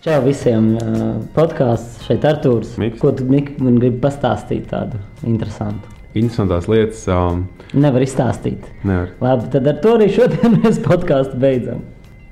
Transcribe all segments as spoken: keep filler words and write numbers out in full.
Čau visiem, podkāsts šeit Artūrs. Miks. Ko tu, Mik, man gribi pastāstīt tādu interesantu? Interesantās lietas. Um, Nevar izstāstīt. Nevar. Labi, tad ar to arī šodien mēs podkāstu beidzam.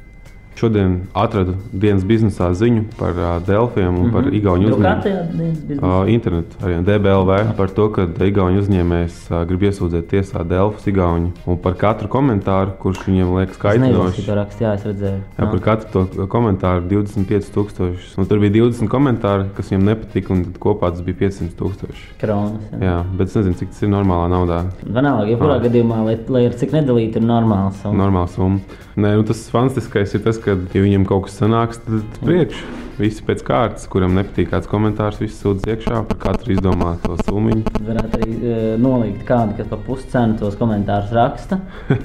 Šodien atradu dienas biznesā ziņu par uh, Delfiem un mm-hmm. par Igauņu uzņēmēju. Uh, internetu arī D B L V par to, ka Igauņu uzņēmējs uh, grib iesūdzēt tiesā Delfus Igauņu. Un par katru komentāru, kurš viņiem liekas kaitinošs. Es rakstu, jā, es redzēju. Jā, par katru to komentāru divdesmit pieci tūkstoši. Un tur bija divdesmit komentāri, kas viņiem nepatika, un kopā tas bija piecsimt tūkstoši. Kronas. Jā. jā, bet es nezinu, cik tas ir normālā naudā. Vienalga, jebkurā ah. gadījumā, lai, lai ir cik nedalīta, ir normāla summa. Normāla summa. Nē, nu tas fantastiskais ir tas, ka, ja viņam kaut kas sanāks, tad priekš. Visi pēc kārtas, kuram nepatīk kāds komentārs, visi sūdz iekšā par katru izdomāto summiņu. Varētu arī e, nolikt kādu, kas pa puscenu tos komentārus raksta.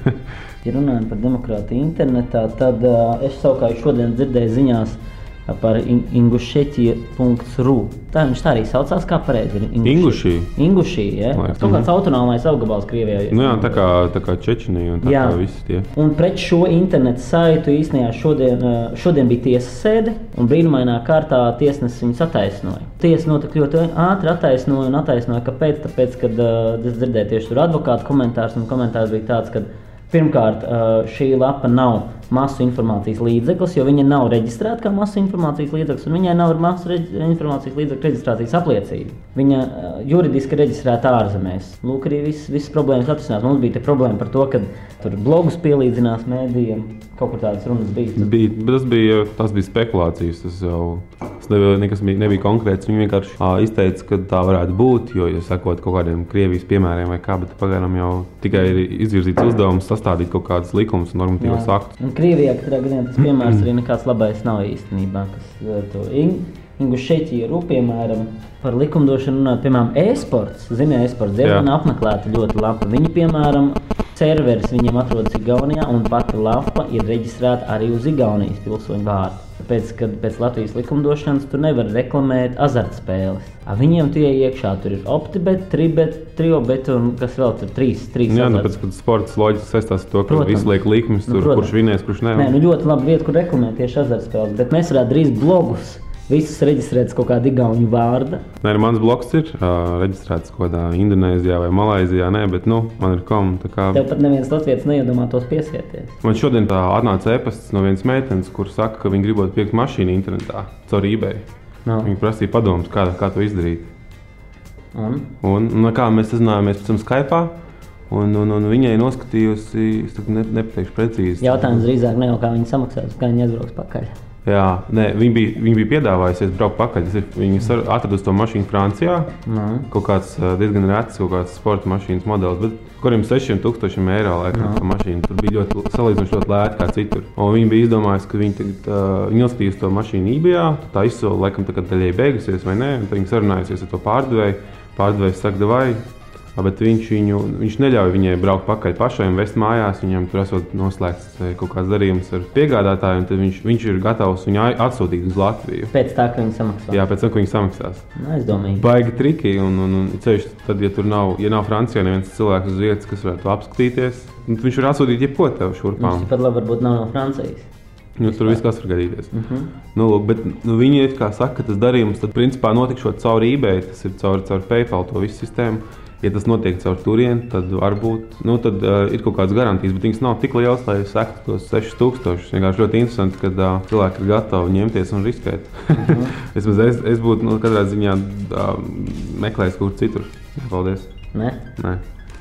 Ja runājam par demokrātiju internetā, tad e, es savukārt šodien dzirdēju ziņās par ingušeķi punkt ru. Tā viņš tā arī saucās, kā pareizi ir Ingušī. Ingušī, ja? Kaut kāds autonomais apgabals Krievijā. Nu jā, tā kā, tā kā Čečenija un tā jā. Kā visi tie. Un pret šo internetu saitu īstenībā šodien, šodien bija tiesas sēde, un brīnumainā kārtā tiesnesis viņus attaisnoja. Tiesa notika ļoti ātri attaisnoja un attaisnoja, kāpēc? Tāpēc, kad uh, es dzirdēju tieši tur advokātu komentārs, un komentārs bija tāds, ka pirmkārt, šī lapa nav masu informācijas līdzeklis, jo viņa nav reģistrēta kā masu informācijas līdzeklis, un viņai nav masu reģi- informācijas līdzekļu reģistrācijas apliecība. Viņa juridiski reģistrēta ārzemēs. Lūk, arī visas, visas problēmas atrisinās. Mums bija te problēma par to, ka tur blogus pielīdzinās mēdījiem. Kaut kur tādas runas bija. bija tas, bija tas bija spekulācijas. Tas jau tas nebija, nekas bija, nebija konkrēts. Viņi vienkārši ā, izteica, ka tā varētu būt, jo, ja sakot kaut kādiem Krievijas piemēriem vai kā, bet pagaidām jau tikai ir izvirzīts uzdevums sastādīt kaut kādus likumus un normatīvos aktus. Un Krievijā katrā gadījumā tas piemērs arī nekāds labais nav īstenībā, kas to Ingušeķi ru, piemēram, par likumdošanu runāt, piemēram, e-sports. Zini, e-sports diezgan apmeklēta ļoti lapa. Viņi, piemēram, serveris viņiem atrodas Igaunijā, un pati lapa ir reģistrēta arī uz Igaunijas pilsoņu vārdu. Tāpēc, kad pēc Latvijas likumdošanas tur nevar reklamēt azartspēles. A viņiem tie iekšā tur ir OptiBet, Tribet, Triobet un kas vēl tur trīs, trīs Jā, azarts. nu pēc, kad sports loģiski saistās ar to, ka Protams. visi liek likmes tur, Nu, kurš vinēs, kurš ne. Nē, nu ļoti labi vieta, kur reklamēt tieši azartspēles, bet mēs varētu drīz blogus. Visus reģistrēts kaut kāda igauņu vārda. Nē, mans blogs ir uh, reģistrēts kaut kādā Indonēzijā vai Malaizijā, nē, bet nu, man ir kom. Kā... Tev pat neviens latvietis neiedomātos piesieties. Man šodien tā atnāca e-pasts no vienas meitenes, kur saka, ka viņi gribot pirkt mašīnu internetā caur eBay. No. Viņi prasīja padomus, kā, kā to izdarīt. Un? Un, un kā mēs sazinājāmies pēc tam Skype'ā, un, un, un viņai noskatījusi, es ne, nepateikšu precīzi. Jautājums drīzāk ne jau kā viņi samaksās, kā viņi aizbrauks pakaļ. Jā, nē, viņi bija, viņi bija piedāvājusies braukt pakaļ. Viņi atradusi to mašīnu Francijā. No. Kaut kāds diezgan rets, kaut kāds sporta mašīnas modelis, bet kuriem sešiem tūkstošiem eiro laikam no. Tā mašīna. Tur bija ļoti, salīdzinoši ļoti lēta kā citur. Un viņi bija izdomājusi, ka viņi tagad, uh, viņi noskatījusi to mašīnu eBayā, tā izsola laikam tagad daļai beigusies vai ne, un tad viņi sarunājusies ar to pārdevēju. Pārdevējs saka, davai. Bet viņš, viņu, viņš neļauj viņai braukt pakaļ pašai un vest mājās. Viņam tur esot noslēgts kaut kāds darījums ar piegādātāju, un tad viņš, viņš ir gatavs viņu atsūtīt uz Latviju. Pēc tā, ka viņi samaksās? Jā, pēc tam, ka viņi samaksās. Aizdomīgi. Baigi triki, un, un, un ceļš, tad, ja tur nav, ja nav Francijā neviens cilvēks uz vietas, kas varētu apskatīties, viņš var atsūtīt jebko tev šurpām. Viņš pat labi varbūt nav no Francijas. Nu, tur viss kas var gadīties. Uh -huh. Nu, lūk, bet nu, viņi ir, kā saka, tas darījums, tad principā notikšot caur eBay, tas ir caur, caur PayPal to visu sistēmu. Ja tas notiek caur turieni, tad varbūt nu, tad, uh, ir kaut kādas garantijas, bet viņas nav tik lielas, lai sektu tos sešus tūkstošus. Vienkārši ļoti interesanti, kad uh, cilvēki ir gatavi ņemties un riskēt. Uh -huh. es, es, es būtu nu, katrā ziņā uh, meklējis kaut kur citur. Paldies. Ne? Nē.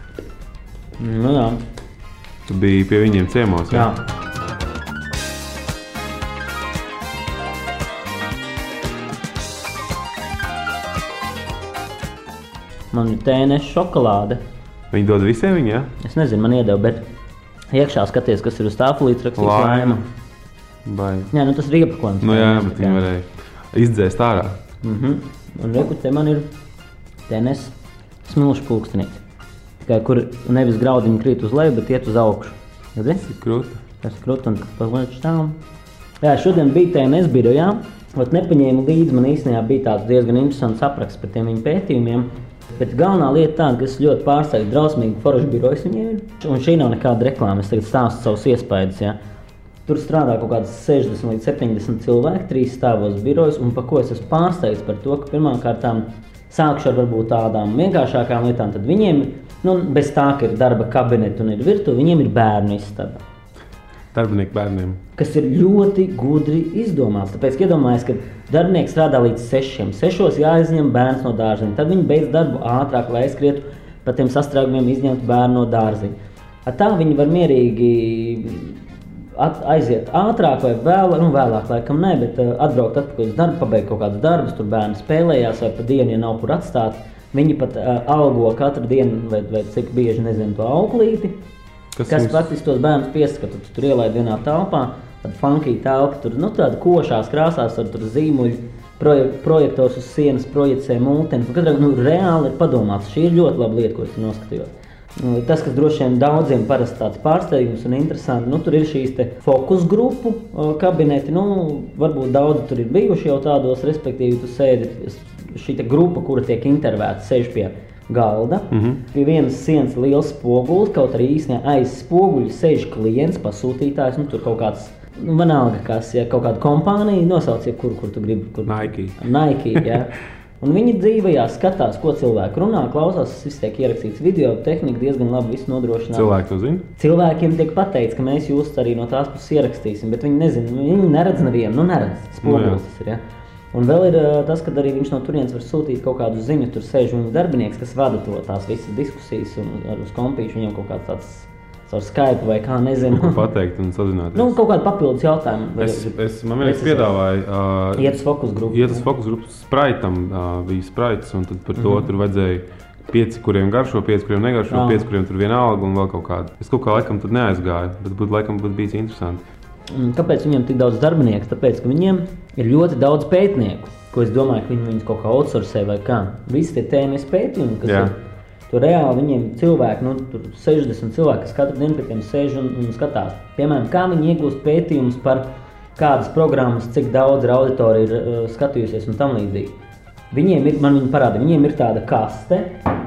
Nu jā. Tu biji pie viņiem ciemos, jā? Jā. Man ir T N S šokolāde. Viņi dod visiem viņa, jā? Es nezinu, man iedeva, bet iekšā skaties, kas ir uz tāfelītes rakstīts laima. Vai. Jā, nu tas ir iepakojums. Nu jā, bet viņi varēja izdzēst ārā. Mhm. Un reku, te man ir T N S smilšu pulkstenīte. Tikai kur nevis graudiņi krīt uz leju, bet iet uz augšu. Redzi? Tas ir krūta. Tas ir krūta un paglaņš tām. Jā, šodien bija T N S birojā. Ot nepaņēmu līdzi, man īstenībā bija tāds diezgan interesants apraksts par tiem viņu pētījumiem. Bet galvenā lieta tāda, ka es ļoti pārsteigtu drausmīgi foršu birojas viņiem ir. Un šī nav nekāda reklāma, es tagad stāstu savus iespējas, ja. Tur strādā kaut kādas sešdesmit līdz septiņdesmit cilvēki, trīs stāvos birojas, un par ko es esmu pārsteigts par to, ka pirmkārtām sākšu ar varbūt tādām vienkāršākām lietām, tad viņiem, nu, bez tā, ka ir darba kabineti un ir virtuve, viņiem ir bērnu istaba. Darbinieku bērniem. Kas ir ļoti gudri izdomāts. Tāpēc iedomājies, ka darbinieks strādā līdz sešiem. Sešos jāizņem bērns no dārziņa. Tad viņi beidz darbu ātrāk, lai aizskrietu pa tiem sastrēgumiem izņemtu bērnu no dārziņa. Ar tā viņi var mierīgi at, aiziet ātrāk vai vēlāk, nu vēlāk laikam ne, bet uh, atbraukt atpakaļ uz darbu, pabeigt kaut kādus darbus, tur bērni spēlējās vai pa dienu, ja nav kur atstāt. Viņi pat uh, algo katru dienu vai, vai cik bieži, nezinu, to auklīti, kas, kas jums... faktiski tos bērnus pieskata. Tu tur ielaid vienā telpā, tad funkī telpa, tur, nu, tāda košās krāsās, ar tur zīmuļu, projek projektors uz sienas, projicē multeni. Katrā, nu, reāli ir padomāts. Šī ir ļoti laba lieta, ko es noskatījos. Tas, kas droši vien daudziem parasti tāds pārsteigums un interesanti, nu, tur ir šīs te fokus grupu kabineti, nu, varbūt daudzi tur ir bijuši jau tādos, respektīvi, tu sēdi, šī te grupa, kura tiek intervēta, sēž pie galda, mm-hmm. pie vienas sienas liels spogulis, kaut arī īstenībā aiz spoguļa sēž klients, pasūtītājs, nu, tur kaut kāds, nu, vienalga, kas, ja kaut kāda kompānija, nosauc, ja kur, kur tu gribi. Kur, Nike. Nike, jā. Un viņi dzīvajā skatās, ko cilvēki runā, klausās, tas viss tiek ierakstīts video, tehnika diezgan labi visu nodrošināt. Cilvēki to zina? Cilvēkiem tiek pateikts, ka mēs jūs arī no tās puses ierakstīsim, bet viņi nezina, viņi neredz nevienu, nu neredz, spogulis tas ir, ja. Un vēl ir tas, kad arī viņš no turienes var sūtīt kaut kādu ziņu, tur sēž viņa darbinieks, kas vada to tās visas diskusijas un uz kompīšu viņam kaut kāds tāds caur Skype vai kā, nezinu. Ko pateikt un sazināties. Nu, kaut kādu papildus jautājumu. Es, es man vienreiz piedāvāju uh, iet uz fokus grupu. Iet uz fokus grupu Spraitam, uh, bija Spraits, un tad par to mm-hmm. tur vajadzēja pieci, kuriem garšo, pieci, kuriem negaršo, ah. pieci, kuriem tur vienalga un vēl kaut kādu. Es kaut kā laikam tad neaizgāju, bet būtu laikam būtu bijis interesanti. Kāpēc viņiem tik daudz darbinieku? Tāpēc, ka viņiem ir ļoti daudz pētnieku, ko es domāju, ka viņi viņus kaut kā outsourcē vai kā. Visi tie tēmies pētījumi, kas Jā. ir. Tur reāli viņiem cilvēki, nu, tur sešdesmit cilvēki, kas katru dienu pie tiem sēž un, un skatās. Piemēram, kā viņi iegūst pētījumus par kādas programmas, cik daudz auditorija ir uh, skatījusies un tam līdzīgi. Viņiem ir, man viņi parāda, viņiem ir tāda kaste,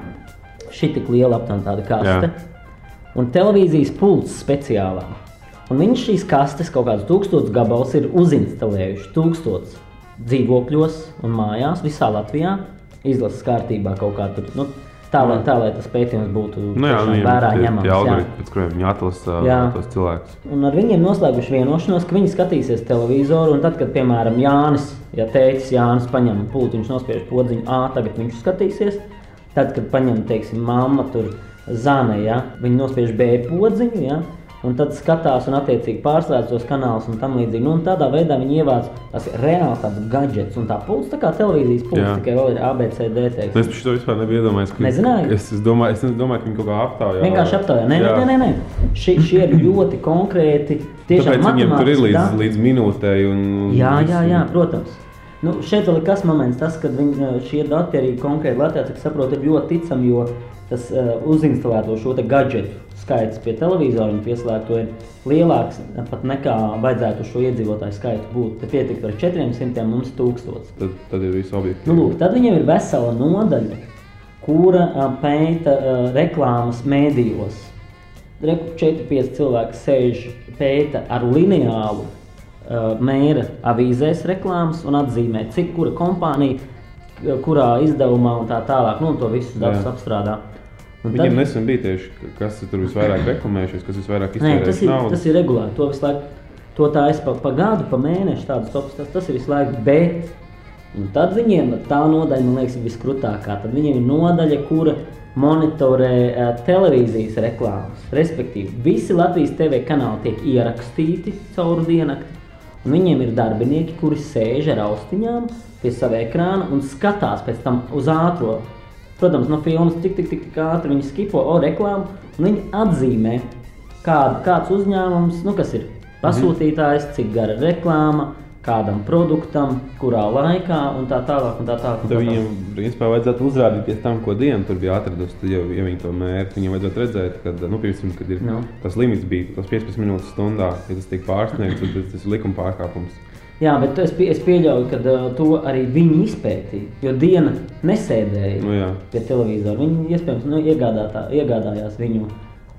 šī tik liela aptuveni tāda kaste, Jā. un televīzijas pults speciālā. Un viņi šīs kastes kaut kādus tūkstotus gabals ir uzinstalējuši, tūkstotus dzīvokļos un mājās visā Latvijā, izlases kārtībā kaut kā tur, nu, Tā lai, tā, lai tas pētījums būtu nu jā, vērā tie, ņemams. Tie algoritmi, pēc kuriem viņi atlasa tos cilvēkus. Un ar viņiem noslēguši vienošanos, ka viņi skatīsies televizoru, un tad, kad, piemēram, Jānis, ja tētis Jānis paņem pultu, viņš nospiež podziņu A, tagad viņš skatīsies. Tad, kad paņem, teiksim, mamma tur Zane, ja, viņi nospiež B podziņu, ja, un tad skatās un attiecīgi pārslēdz tos kanālus un tam līdzīgi. Nu, un tādā veidā viņi ievāc tās reāli tādas gadgets, un tā pults, tā kā televīzijas pults, tikai vēl ir A, B, C, D, teiksim. Es par šo vispār nebiju iedomājies, ka... Nezināju? Es, es, domāju, es domāju, ka viņi kaut kā aptaujā. Vienkārši aptaujā. Nē, nē, nē, nē. Šie, šie ir ļoti konkrēti, tiešām Tāpēc viņiem tur ir līdz, līdz minūtei un... Jā, jā, jā, protams. Nu, šeit vēl ir kas moments, tas, kad viņi, šie dati arī konkrēti Latvijā, cik saprotu, ir ļoti ticami, jo tas uh, uzinstalēto šo te gadžetu skaits pie televizora un pieslēgto ir lielāks pat nekā vajadzētu šo iedzīvotāju skaitu būt. Te pietikt par četriem simtiem, mums tūkstots. Tad, tad ir visu objektīvi. Nu, lūk, tad viņiem ir vesela nodaļa, kura uh, pēta uh, reklāmas mēdījos. Reku četri pieci cilvēki sēž pēta ar lineālu uh, mēra avīzēs reklāmas un atzīmē, cik kura kompānija, kurā izdevumā un tā tālāk, nu, to visus datus apstrādā. Un Viņiem tad... nesen bija tieši, kas tur visvairāk reklamējušies, kas visvairāk iztērējuši tas ir, naudu. Tas ir regulāri, to visu laiku, to tā es pa, pa gadu, pa mēnešu tādas tops, tas, tas ir visu laiku, bet, un tad viņiem tā nodaļa, man liekas, ir viskrutākā, tad viņiem ir nodaļa, kura monitorē uh, televīzijas reklāmas, respektīvi, visi Latvijas T V kanāli tiek ierakstīti caur diennakti, un viņiem ir darbinieki, kuri sēž ar austiņām pie sava ekrāna un skatās pēc tam uz ātro. Protams, no filmas tik, tik, tik, tik ātri viņi skipo, o, reklāmu, un viņi atzīmē, kād, kāds uzņēmums, nu, kas ir pasūtītājs, cik gara reklāma, kādam produktam, kurā laikā, un tā tālāk, un tā tālāk. Tad viņiem, principā, vajadzētu uzrādīties tam, ko dienu tur bija atradusi, tad jau, ja viņi to mērķi, viņiem vajadzētu redzēt, kad, nu, piemēram, kad ir no. tas limits bija, tas piecpadsmit minūtes stundā, ja tas tiek pārsniegts, tad tas ir likuma pārkāpums. Jā, bet es, pie, es pieļauju, ka uh, to arī viņi izpētīja, jo diena nesēdēja nu, pie televizora. Viņi iespējams nu, iegādātā, iegādājās viņu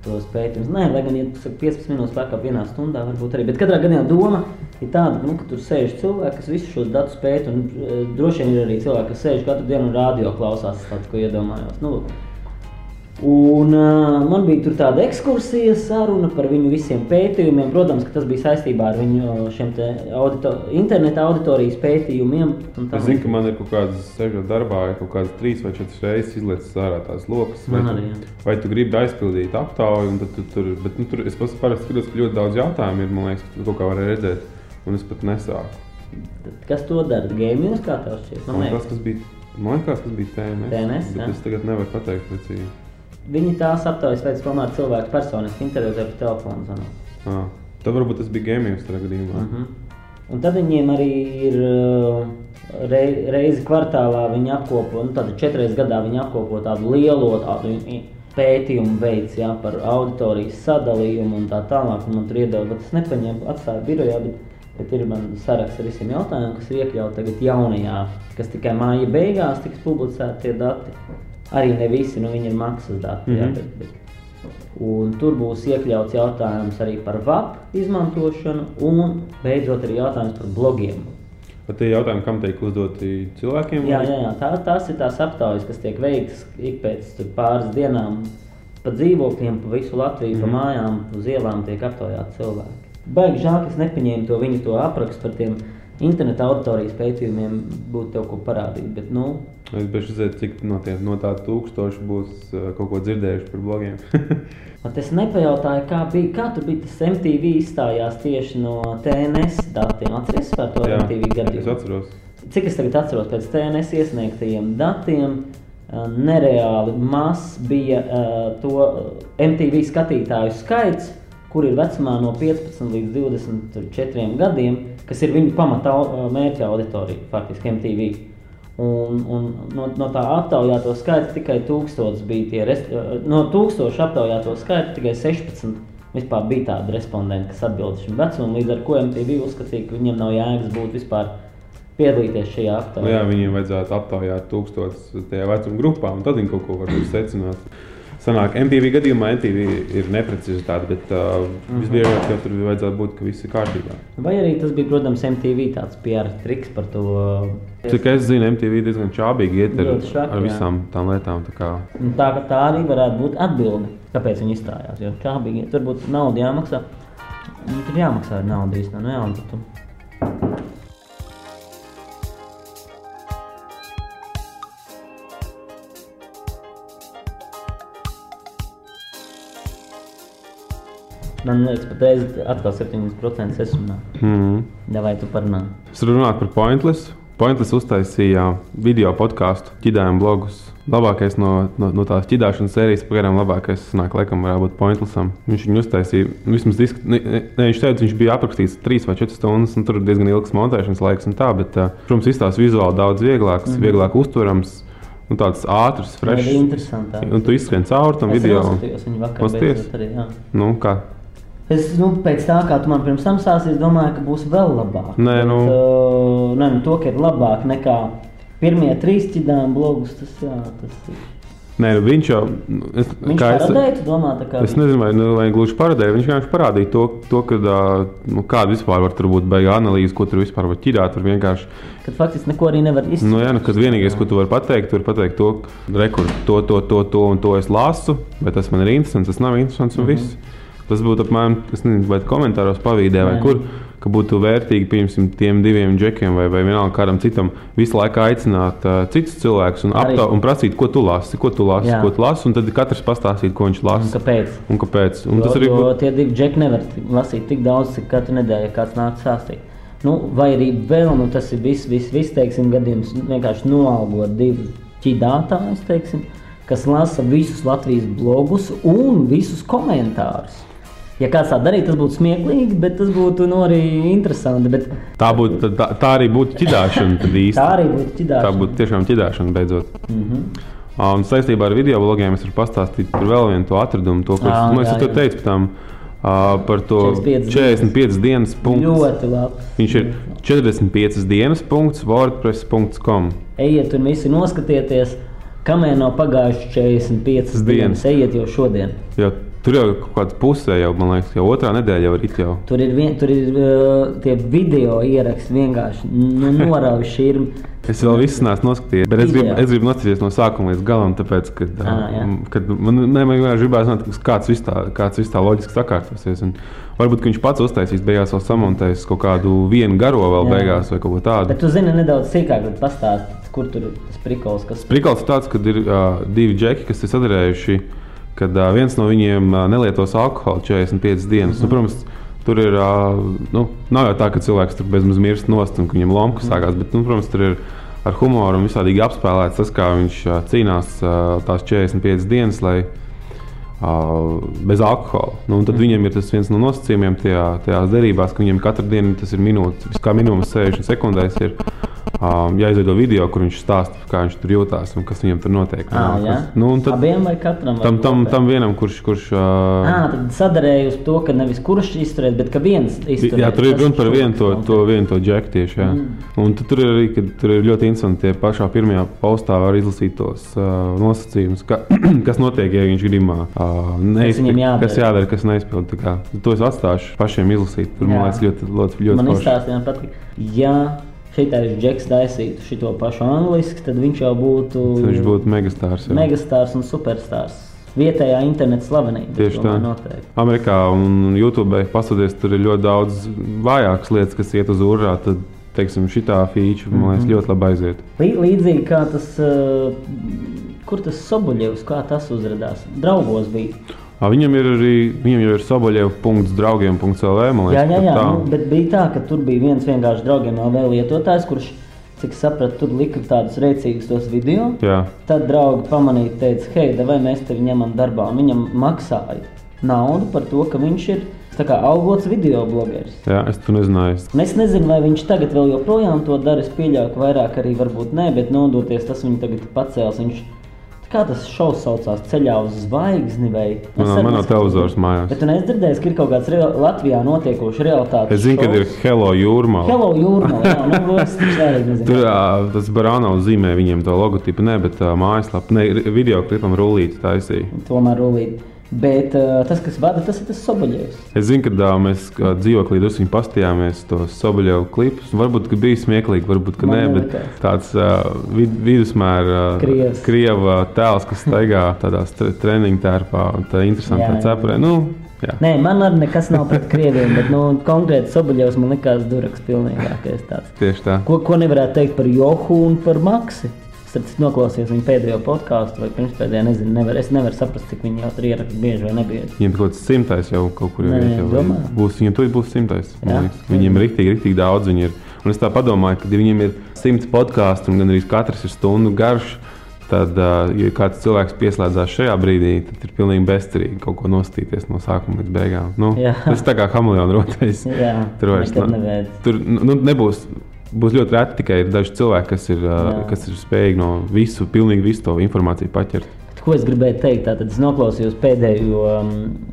tos pētījumus. Nē, lai gan ja piecpadsmit minūtes pārkāp vienā stundā varbūt arī, bet katrā gadījumā doma ir tāda, nu, ka tur sēž cilvēki, kas visus šos datus pēta, un uh, droši vien ir arī cilvēki, kas sēž katru dienu un radio klausās, tāds, ko iedomājos. Nu, un uh, man bija tur tāda ekskursija saruna par viņu visiem pētījumiem. Protams, ka tas bija saistībā ar viņu šiem te audito, interneta auditorijas pētījumiem. Es zinu, ka man ir kaut kādas sežot darbā, ir kaut kādas trīs vai četras reizes izlietas ārā tās lokas. Vai, man arī, jā. Vai tu gribi aizpildīt aptauju, un tad tu tur, bet nu, tur es parasti skatos, ka ļoti daudz jautājumu ir, man liekas, ka tu kaut kā varēja redzēt, un es pat nesāku. Tad, kas to dara? Gamings kā tev šķiet? Man liekas, tas bija, man liekas, tas bija T N S, T N S bet jā. Es tagad nevaru pateikt precīzi. Viņi tās aptaujas pēc tomēr cilvēku personiski intervizē par telefonu zvanu. Ah, tad varbūt tas bija Gamings tajā gadījumā. Uh-huh. Un tad viņiem arī ir rei, reizi kvartālā viņi apkopo, nu tātad četreiz gadā viņi apkopo tādu lielo tādu pētījumu veids, jā, par auditorijas sadalījumu un tā tālāk. Un man tur iedeva, bet es nepaņēmu, atstāju birojā, bet, bet ir man saraksts ar visiem jautājumiem, kas ir iekļauti tagad jaunajā, kas tikai māja beigās tiks publicēti tie dati. Arī ne visi, nu viņi ir maksas dati, mm-hmm. jā, bet, bet. Un tur būs iekļauts jautājums arī par V A P izmantošanu un beidzot arī jautājums par blogiem. Bet tie jautājumi, kam tiek uzdoti cilvēkiem? Jā, jā, jā. Tā, tās ir tās aptaujas, kas tiek veiktas ik pēc pāris dienām pa dzīvokļiem, pa visu Latviju, mm-hmm. pa mājām, uz ielām tiek aptaujāti cilvēki. Baigi žēl, ka es nepaņēmu to viņu to aprakstu par tiem interneta auditorijas pētījumiem, būtu tev ko parādīt, bet nu... Es bieži redzēju, cik no, tie, no tā tūkstoši būs uh, kaut ko dzirdējuši par blogiem. At es nepajautāju, kā bija, kā tur bija tas M T V izstājās tieši no T N S datiem. Atceries par to Jā, M T V gadījumu? Es atceros. Cik es tagad atceros, pēc T N S iesniegtajiem datiem uh, nereāli mazs bija uh, to M T V skatītāju skaits, kur ir vecumā no piecpadsmit līdz divdesmit četriem gadiem, kas ir viņu pamata mērķa auditorija, faktiski M T V. Un, un no, no tā aptaujāto skaita tikai tūkstots bija tie, rest, no tūkstoša aptaujāto skaita tikai sešpadsmit vispār bija tādi respondenti, kas atbild šim vecumam, līdz ar ko M T V uzskatīja, ka viņiem nav jēgas būt vispār piedalīties šajā aptaujā. Jā, viņiem vajadzētu aptaujāt tūkstots tajā vecuma grupā, un tad viņi kaut ko var secināt. Sanāk, M T V gadījumā M T V ir neprecizitāte, bet uh, mm-hmm. visbiežāk jau tur vajadzētu būt, ka viss ir kārtībā. Vai arī tas bija, protams, M T V tāds P R triks par to? Cik es zinu, M T V diezgan čābīgi iet ar, švaki, ar visām tām lietām. Tā, kā... tā, tā arī varētu būt atbilde, kāpēc viņi izstājās. Jo čābīgi iet, tur būtu nauda jāmaksā. Tur jāmaksā ar naudu īstenā, nu jā, un tad tu... Man liekas, patreiz atkal septiņdesmit procenti es runāju. Mm. Davai tu parunā. Es runāju par Pointless. Pointless uztaisīja video podcastu, ķidājumu blogus. Labākais no, no, no tās ķidāšanas sērijas, pagaidām labākais sanāk, laikam varētu būt Pointlessam. Viņš viņu uztaisīja, vismaz disk, ne, ne, viņš teica, viņš bija aprakstīts trīs vai četras stundas, un tur ir diezgan ilgs montēšanas laiks un tā, bet, protams, izstāsts vizuāli daudz vieglāks, mm-hmm. vieglāk uzturams. Nu, tāds ātrs, frešs. Un tu izskrien cauri tam video. Es noskatījos viņu vakar beidzot arī, jā. Nu, kā? Es, nu, pēc tā, kā tu man pirms tam sāsi, es domāju, ka būs vēl labāk. Nē, nu... Bet, uh, nē, nu, to, ka ir labāk nekā pirmie trīs ķidājumi blogus, tas, jā, tas ir... Nē, nu, viņš jau... Es, viņš paradēja, tu domā, tā kā... Es nezinu, vai, nu, vai gluži paradēja, viņš vienkārši parādīja to, to ka, nu, kāda vispār var tur būt beiga analīze, ko tur vispār var ķidāt, tur vienkārši... Kad faktiski neko arī nevar izsākt. Nu, jā, nu, kad vienīgais, ko tu vari pateikt, tu vari pateikt to, rekur, to, to, to, to un to es lasu, bet tas man ir interesants, tas nav interesants un viss. Mm-hmm. Tas būtu apmēram, es nezinu, vai komentāros pavīdē vai kur, ka būtu vērtīgi, piemēram, tiem diviem džekiem vai, vai vienalga kādam citam visu laiku aicināt uh, citus cilvēkus un, aptau, un prasīt, ko tu lasi, ko tu lasi, Jā. ko tu lasi, un tad katrs pastāstīt, ko viņš lasa. Un kāpēc? Un kāpēc? Un jo, tas arī... jo tie divi džeki nevar lasīt tik daudz, cik katru nedēļu, ja kāds nāk stāstīt. Nu, vai arī vēl, nu tas ir viss, viss, viss, teiksim, gadījums vienkārši noalgot divus ķidātājus, teiksim, kas lasa visus Latvijas blogus un visus komentārus. Ja kāds tā darītu, tas būtu smieklīgi, bet tas būtu nu, arī interesanti. Bet... Tā, būtu, tā, tā arī būtu ķidāšana tad īsti. Tā arī būtu ķidāšana. Tā būtu tiešām ķidāšana beidzot. Mm-hmm. Un saistībā ar video blogiem es varu pastāstīt par vēl vienu to atradumu. To, ko à, es, jā, es to teicu par, tam, uh, par to četrdesmit piecas dienas punkts. Ļoti labi. Viņš ir četrdesmit piecas dienas punkts wordpress punkts com. Ejiet un visi noskatieties, kamēr nav pagājuši četrdesmit piecas dienas. Ejiet jau šodien. Jo Tur jau kaut kāda pusē, jau, man liekas, jau otrā nedēļa jau ir it jau. Tur ir, vien, tur ir uh, tie video ieraksti vienkārši nu, norauj šķirmi. Es vēl visu neesmu noskatījies, bet es gribu, es gribu noskatīties no sākuma līdz galam, tāpēc, kad, ah, kad man, ne, man vienkārši gribētu zināt, kāds viss tā, kāds viss tā loģiski sakārtosies. Un varbūt, ka viņš pats uztaisīs, beigās vēl samontēs kaut kādu vienu garo vēl jā. Beigās vai kaut ko tādu. Bet tu zini nedaudz sīkāk, bet pastāst, kur tur tas prikols, kas... Prikols ir tāds, kad ir uh, divi džeki, kas ir sadarējuši, kad uh, viens no viņiem uh, nelietos alkoholu četrdesmit piecas dienas. Mm-hmm. Nu, protams, tur ir, uh, nu, nav jau tā, ka cilvēks tur bezmaz mirst nost un ka viņam lomka mm-hmm. sākās, bet, nu, protams, tur ir ar humoru un visādīgi apspēlēts tas, kā viņš uh, cīnās uh, tās četrdesmit piecas dienas, lai uh, bez alkohola. Nu, un tad mm-hmm. viņam ir tas viens no nosacījumiem tajā, tajās derībās, ka viņam katru dienu tas ir minūtes, kā minimums sešdesmit sekundēs ir Um, jāizveido video, kur viņš stāsta, kā viņš tur jūtās un kas viņam tur notiek. À, kas, nu, tad, abiem vai katram? Tam, tam, tam vienam, kurš... kurš uh, à, tad sadarēja uz to, ka nevis kurš izturēs, bet ka viens izturēs. Jā, tur ir runa par vienu to, to, vienu to džeku tieši, jā. Mm. Un tur ir arī, kad tur ir ļoti interesanti, tie pašā pirmajā postā var izlasīt tos uh, nosacījumus, ka, kas notiek, ja viņš gribā uh, neizpild, kas jādara, kas neizpild. To es atstāšu pašiem izlasīt. Tur, man liekas, ļoti, ļoti, ļoti man izstāstījām patīk. Ja šitais džeks taisītu šito pašu angliski, tad viņš jau būtu... Viņš būtu megastārs. Jā. Megastārs un superstārs. Vietējā interneta slavenība. Tieši tā. Noteikti. Amerikā un YouTube pastoties, tur ir ļoti daudz vājākas lietas, kas iet uz urā, tad, teiksim, šitā feature, man liekas, ļoti labi aiziet. Līdzīgi kā tas, kur tas Soboļevs, kā tas uzradās? Draugos bija. Viņam ir arī, viņam jau ir soboļev punkts draugiem punkts l v, man liekas, jā, jā, jā, nu, bet bija tā, ka tur bija viens vienkārši draugiem L V lietotājs, kurš, cik sapratu, tur lika tādus rēcīgus tos video. Jā. Tad draugi pamanīja, teica, hei, vai mēs tevi ņemam darbā, un viņam maksāja naudu par to, ka viņš ir tā kā augots video blogeris. Jā, es to nezināju. Un es nezinu, vai viņš tagad vēl joprojām to dara, es pieļauju, ka vairāk arī varbūt nē, bet nodoties tas viņu tagad pacēls, viņš... Kā tas šovs saucās? Ceļā uz zvaigzni vai... Manā, manā televizors mājās. Bet tu neesi dzirdējis, ka ir kaut kāds real, Latvijā notiekoši realitātes Es zinu, šovs? Kad ir Hello Jūrmala. Hello Jūrmala, jā, nu, es svarīgi nezinu. Tur tas Barānovs zīmē viņiem to logotipu, ne, bet uh, mājaslapu, ne, video klipam rullīti taisīja. Tomēr rullīti. Bet uh, tas, kas vada, tas ir tas Soboļevs. Es zinu, ka uh, mēs uh, dzīvoklī drusku pastījāmies tos Soboļevu klipus. Varbūt, ka bija smieklīgi, varbūt, ka nē, bet tāds uh, vid, vidusmēra uh, krieva tēls, kas staigā tādā treniņu tērpā un tā interesantā cepurē. Nu, jā. Nē, man arī nekas nav pret krieviem, bet nu, konkrēti Soboļevs man likās duraks pilnīgākais tāds. Tieši tā. Ko, ko nevarētu teikt par Johu un par Maksi? Es noklausījos viņu pēdējo podkāstu vai pirmspēdējā, nezinu, nevar, es nevaru saprast, cik viņi jau tur ieraksta bieži vai nebieži. Viņiem kaut kāds simtais jau kaut kur ir. Būs, viņiem tur būs simtais. Viņiem ir riktīgi, riktīgi daudz viņi ir. Un es tā padomāju, ka ja viņiem ir simts podkāstu un gan arī katrs ir stundu garš, tad, ja kāds cilvēks pieslēdzās šajā brīdī, tad ir pilnīgi bezcerīgi kaut ko nostīties no sākuma līdz beigām. Nu, tas tā kā hameleona rotais. Jā, tur vairs nevēd. Tur nu, nebūs... Būs ļoti reti, tikai ir daži cilvēki, kas ir, kas ir spējīgi no visu, pilnīgi visu to informāciju paķert. Ko es gribēju teikt? Tātad es noklausījos pēdējo um,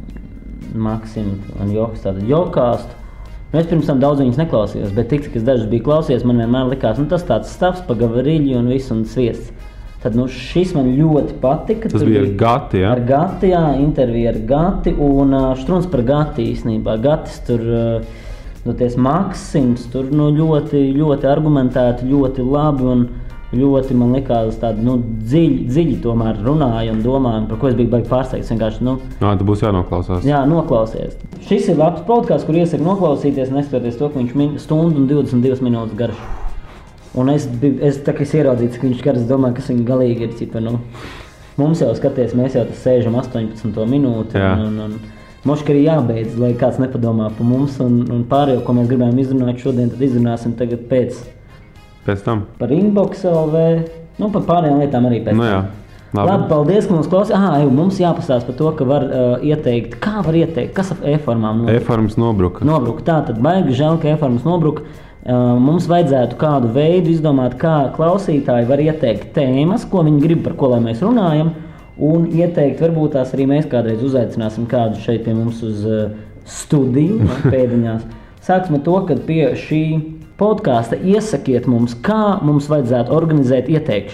Maksimu un Johas tātad jokāstu. Nu, es pirms tam daudz viņus neklausījos, bet tik, cik es dažus biju klausījies, man vienmēr likās, nu tas tāds stāvs pa gavariļu un visu un sviests. Tad nu, šis man ļoti patika. Tas bija ar Gati, jā? Ar Gati, jā, intervija ar Gati un uh, štruns par Gati īstenībā. Gatis tur... Uh, Nu, ties Maksims tur nu, ļoti, ļoti argumentēti, ļoti labi un ļoti, man likās, tādi nu, dziļi, dziļi tomēr runāja un domāja, par ko es biju baigi pārsteigts. Vienkārši, nu, jā, tu būs jānoklausās. Jā, noklausies. Šis ir labs podkāsts, kur iesaku noklausīties, neskatoties to, ka viņš min stundu un divdesmit divas minūtes garš. Un es, es tā kā es ieraudzīju, ka viņš garš, domāju, kas viņa galīgi ir. Cipa, nu, mums jau skaties, mēs jau tas sēžam astoņpadsmito minūti. Un, un, un, Moška arī jābeidz, lai kāds nepadomā par mums un, un pārējo, ko mēs gribējām izrunāt šodien, tad izrunāsim tagad pēc. Pēc tam? Par Inbox L V, nu par pārējām lietām arī pēc nu, jā. tam. Labi. Labi, paldies, ka mums klausījāt. Aha, jau, mums jāpastāst par to, ka var uh, ieteikt, kā var ieteikt, kas ar e-formām nobruka? E-formas nobruka. Nobruka, tā tad baigi žēl, ka e-formas nobruka. Uh, mums vajadzētu kādu veidu izdomāt, kā klausītāji var ieteikt tēmas, ko viņi grib, par ko lai mēs runājam. Un ieteikt, varbūt tās arī mēs kādreiz uzaicināsim kādu šeit pie mums uz uh, studiju, pēdiņās. Sāksim ar to, ka pie šī podkāsta iesakiet mums, kā mums vajadzētu organizēt ieteikšanu.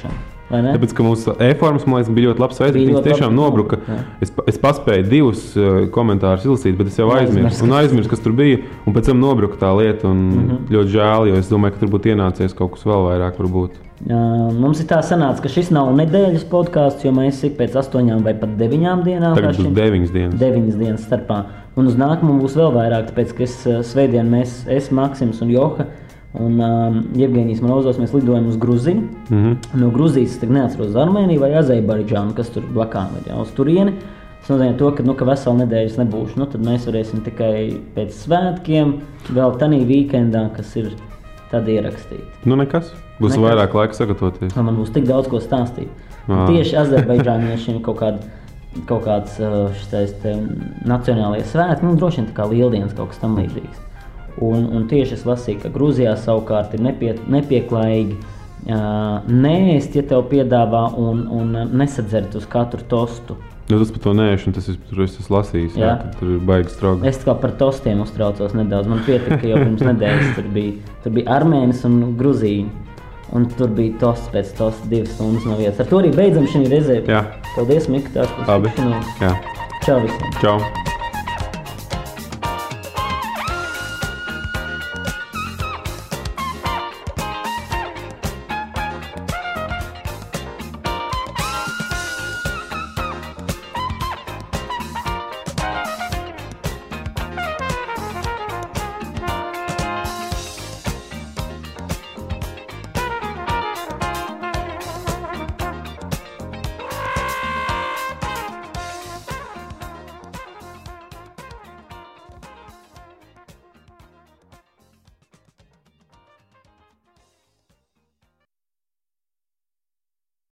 Tāpēc, ka mūsu e-formas, man liekas, bija ļoti labs veids, viņas tiešām nobruka. Es, es paspēju divus uh, komentārus izlasīt, bet es jau aizmirsu, un aizmirsu, kas tur bija, un pēc tam nobruka tā lieta, un mm-hmm. ļoti žēl, jo es domāju, ka tur būtu ienācies kaut kas vēl vairāk varbūt. Uh, mums ir tā sanāca, ka šis nav nedēļas podkāsts, jo mēs ik pēc astoņām vai pat deviņām dienām. Tagad būs deviņas dienas. Deviņas dienas starpā. Un uz nākamo būs vēl vairāk, tāpēc, ka es uh, svētdien mēs, es, Maksims un Joha, un um, Jevgenijs Morozovs, mēs lidojam uz Gruziju. Mm-hmm. No Gruzijas es neatceros uz Armēniju vai Azerbaidžānu, kas tur blakām ir, ja, uz turieni. Tas nozīmē to, ka, nu, ka veselu nedēļas nebūšu. Nu, tad mēs varēsim tikai pēc svētkiem, vēl tanī vīkendā, kas ir tad ierakstīt. Nu nekas, būs nekas. Vairāk laika sagatavoties. Man būs tik daudz ko stāstīt. Tieši Azerbaidžāniešiem kaut kāda kaut kāds šitais te nacionālajie svētki, nu, droši vien tā kā lieldienas kaut kas tam līdzīgs. Un, un tieši es lasīju, ka Gruzijā savukārt ir nepie, nepieklājīgi uh, neēst, ja tev piedāvā un, un nesadzert uz katru tostu. Nu, tas par to neēšanu, tas tur es esmu lasījis, jā. Jā, tur ir baigi strogi. Es kā par tostiem uztraucos nedaudz, man pietika, ka jau pirms nedēļas tur bija, tur bija Armēnis un Gruzija. Un tur bija tosts pēc tosta divas stundas no vietas. Ar to arī beidzam šī reizē. Jā. Paldies, Mika, tās, kas Labi. Jā. Čau visiem. Čau.